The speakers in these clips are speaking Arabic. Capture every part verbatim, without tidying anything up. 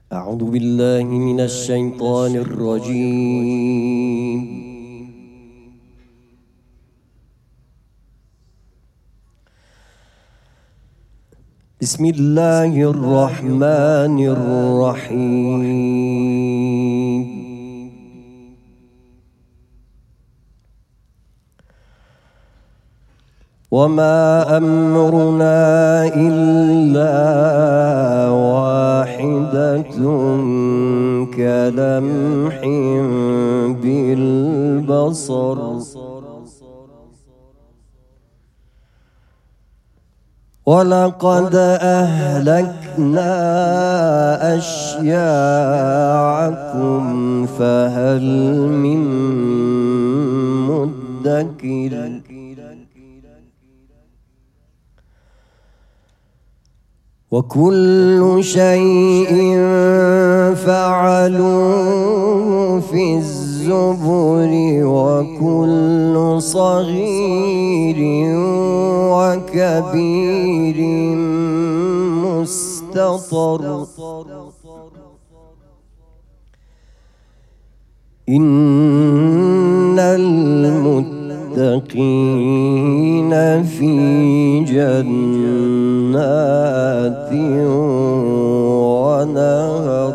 أعوذ بالله من الشيطان الرجيم. بسم الله الرحمن الرحيم. وما أمرنا إلا واحدة كلمح بالبصر ولقد أهلكنا أشياعكم فهل من مدكر وكل شيء فعلوه في الزبر وكل صغير وكبير مستطر. إن المتقين في جنات ونهر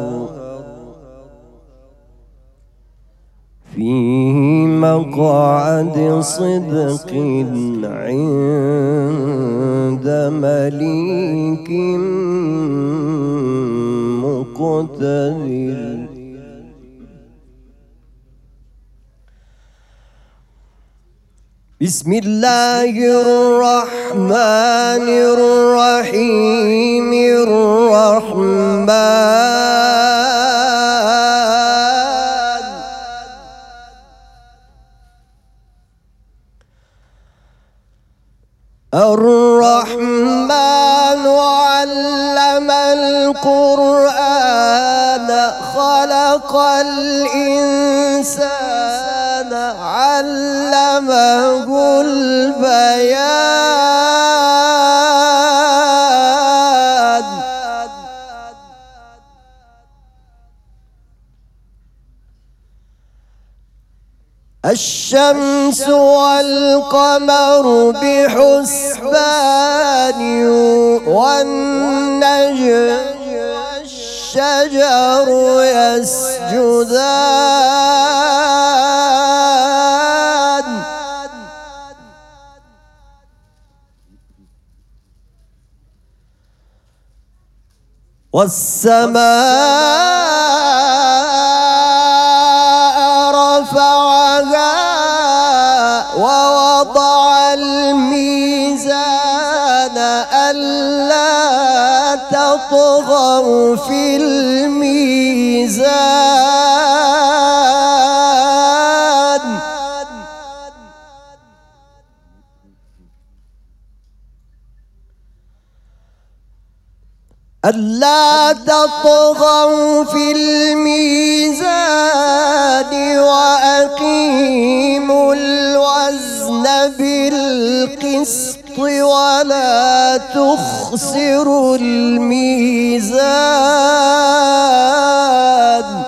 في مقعد صدق عند مليك مقتدر. بسم الله الرحمن الرحيم. الرحمن الرحمن علم القرآن خلق الإنسان علمه البيان. الشمس والقمر بحسبان والنجم والشجر يسجدان والسماء رفعها ووضع الميزان ألا تطغوا في الميزان. ألا تطغوا في الميزان وأقيموا الوزن بالقسط ولا تخسروا الميزان.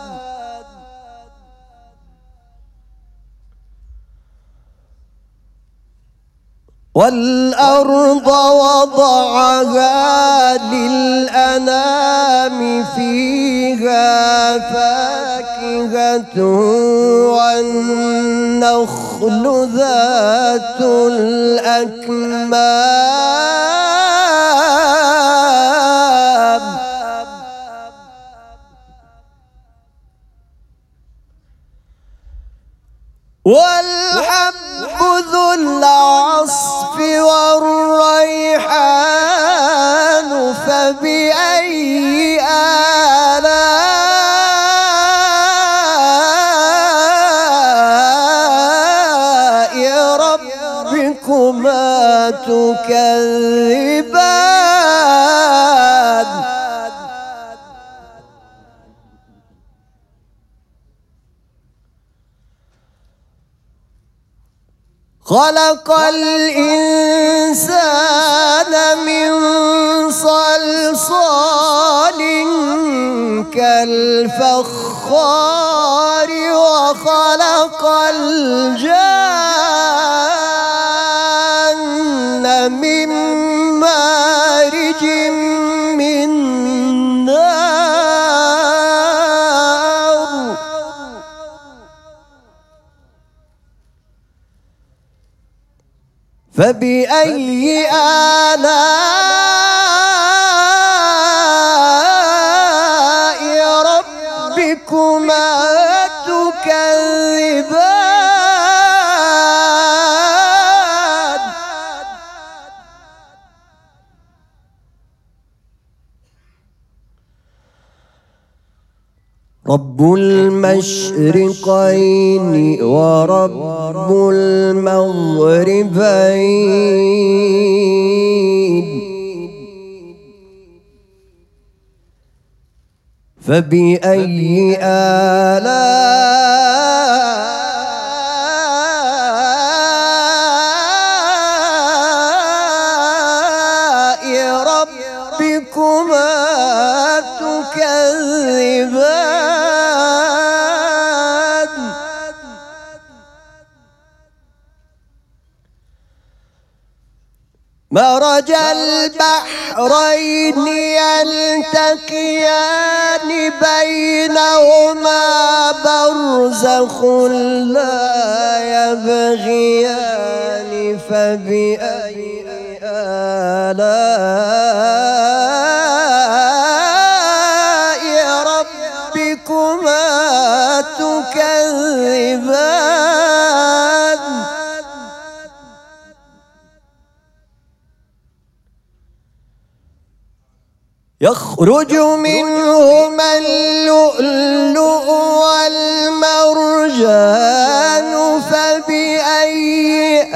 والأرض وضعها للأنام فيها فاكهة والنخل ذات الأكمام والحب ذو العصف والريحان فبأي آلاء ربكما تكذبان. خلق الإنسان من صلصال كالفخار وخلق الجان من مارج من نار فبأي آلاء ربكما تكذبان رب المشرقين ورب المغربين فبأي آلاء ربكما تكذبان مرج البحرين يلتقيان بينهما برزخ لا يبغيان فبأي آلاء ربكما تكذبان يخرج منهما اللؤلؤ والمرجان فبأي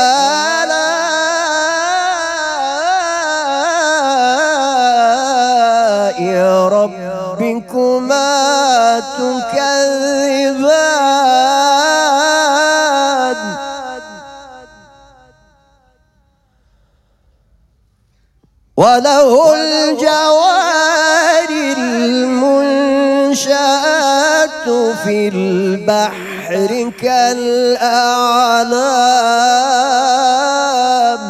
آلاء ربكما تكذبان وله الجوار المنشآت في البحر كالأعلام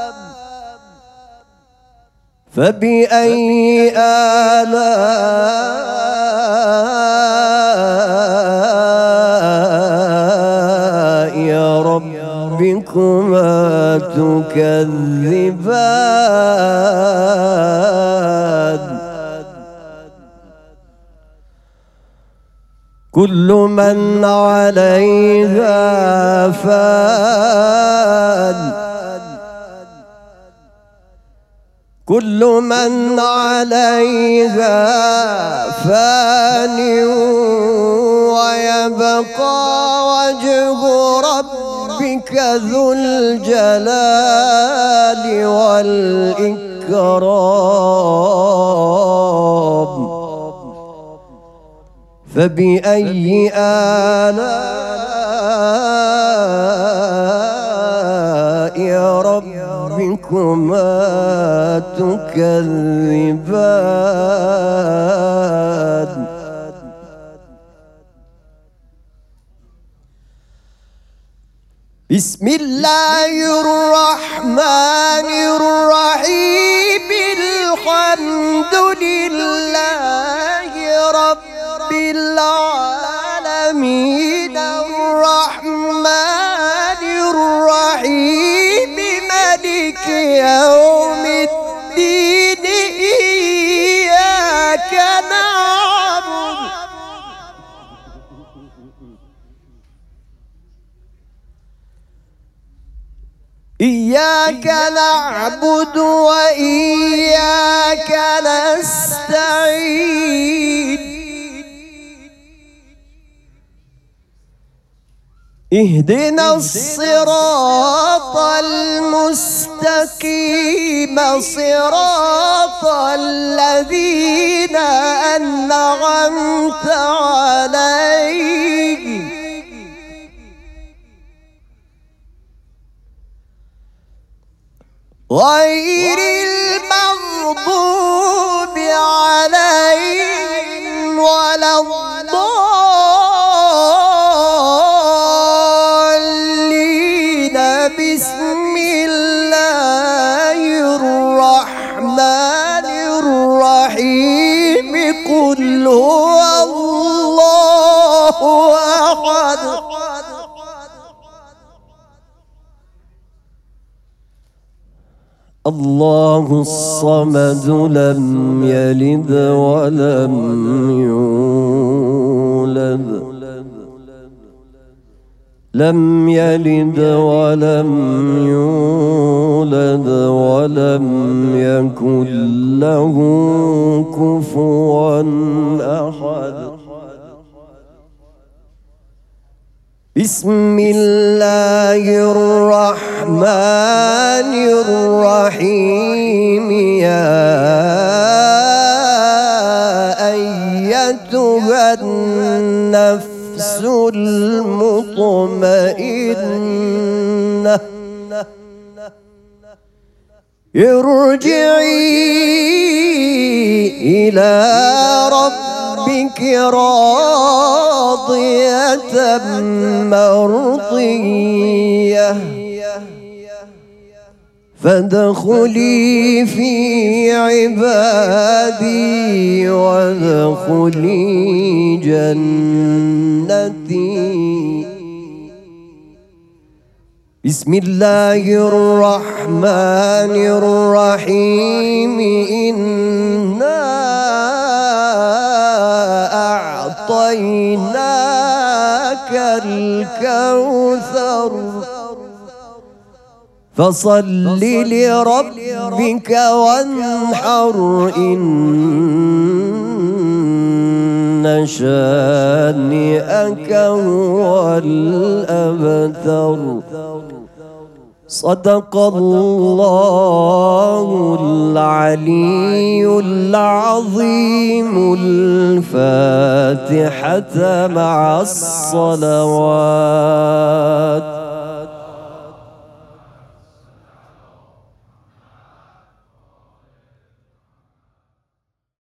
فبأي آلاء ربكما تكذبان كل من عليها فان كل من عليها فان ويبقى وجه ربك ذو الجلال والإكرام فبأي آلاء ربكما تكذبان بسم الله الرحمن الرحيم الحمد لله رب العالمين الرحمن الرحيم مالك يوم الدين إياك نعبد إياك نعبد وإياك نستعين اهدنا الصراط المستقيم صراط الذين أنعمت عليهم غير المغضوب عليهم الله الصمد لم يلد ولم يولد لم يلد ولم يولد ولم يكن له كفوا أحد. بسم الله الرحمن الرحيم. يا أيتها النفس المطمئنة ارجعي إلى ربك راضية مرضية فادخلي في عبادي وادخلي جنتي. بسم الله الرحمن الرحيم. إنا أعطيناك الكوثر فصل لربك وانحر إن شانئك هو الأبتر. صدق الله العلي العظيم. الفاتحة مع الصلوات.